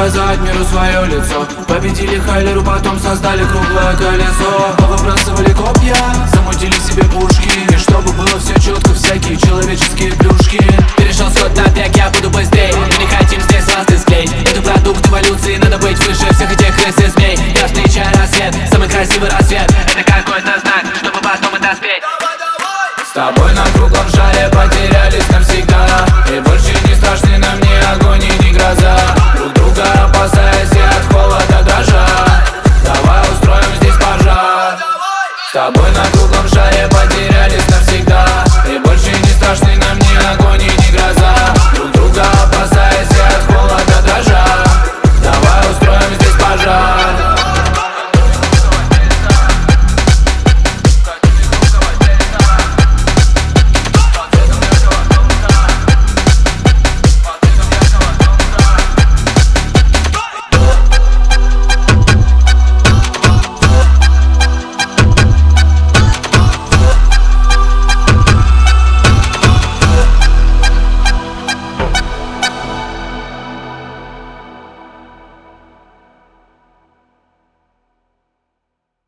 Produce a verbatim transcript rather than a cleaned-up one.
показать миру свое лицо. Победили Хайлеру, потом создали круглое колесо. Повыбрасывали копья, замутили себе пушки, и чтобы было все четко, всякие человеческие плюшки. Перешел сход на бег, я буду быстрей. Мы не хотим здесь ласты склеить. Это продукт эволюции, надо быть выше всех этих крыс и змей. Я встречаю рассвет, самый красивый рассвет. Это какой-то знак, чтобы потом это спеть. С тобой на круглом шаре потерялись навсегда, и больше не страшны нам ни огонь и ни гроза. Друг друга опасаясь и от холода дрожа, давай устроим здесь пожар. С тобой на